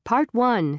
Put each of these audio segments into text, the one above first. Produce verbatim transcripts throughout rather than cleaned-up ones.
Part one.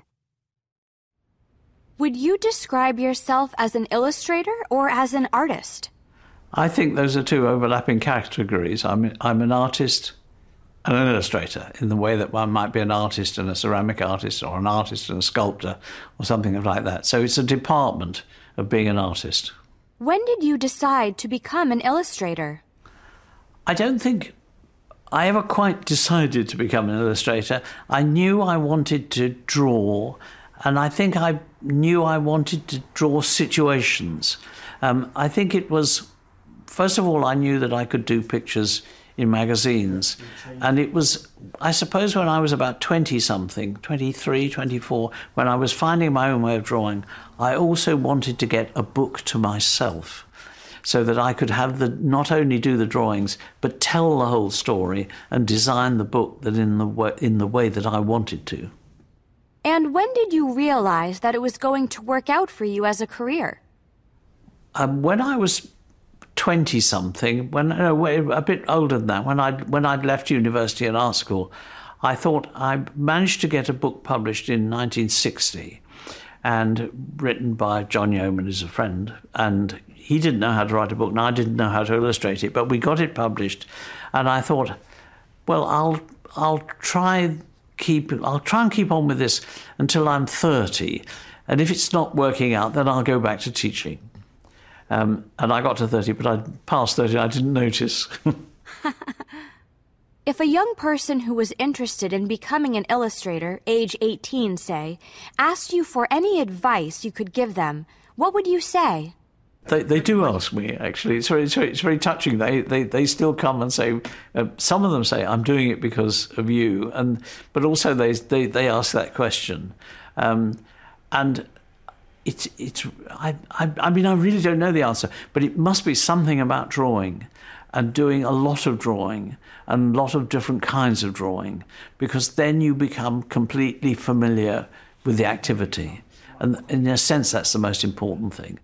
Would you describe yourself as an illustrator or as an artist? I think those are two overlapping categories. I'm, I'm an artist and an illustrator in the way that one might be an artist and a ceramic artist or an artist and a sculptor or something like that. So it's a department of being an artist. When did you decide to become an illustrator? I don't think I ever quite decided to become an illustrator. I knew I wanted to draw, and I think I knew I wanted to draw situations. Um, I think it was, first of all, I knew that I could do pictures in magazines. And it was, I suppose, when I was about twenty-something, twenty-three, twenty-four, when I was finding my own way of drawing, I also wanted to get a book to myself so that I could have the, not only do the drawings, but tell the whole story and design the book that in the way, in the way that I wanted to. And when did you realize that it was going to work out for you as a career? Um, when I was twenty-something, when no, a bit older than that, when I'd, when I'd left university and art school, I thought I managed to get a book published in nineteen sixty and written by John Yeoman, who's a friend, and he didn't know how to write a book and I didn't know how to illustrate it, but we got it published, and I thought, well, I'll I'll try keep I'll try and keep on with this until I'm thirty, and if it's not working out, then I'll go back to teaching. Um, and I got to thirty, but I passed thirty, I didn't notice. If a young person who was interested in becoming an illustrator, age eighteen, say, asked you for any advice you could give them, what would you say? They they do ask me, actually. It's very, it's very, it's very touching. They, they they still come and say, uh, some of them say, I'm doing it because of you. and But also they they, they ask that question. Um, and it's, it's I, I, I mean, I really don't know the answer, but it must be something about drawing and doing a lot of drawing and a lot of different kinds of drawing, because then you become completely familiar with the activity. And in a sense, that's the most important thing.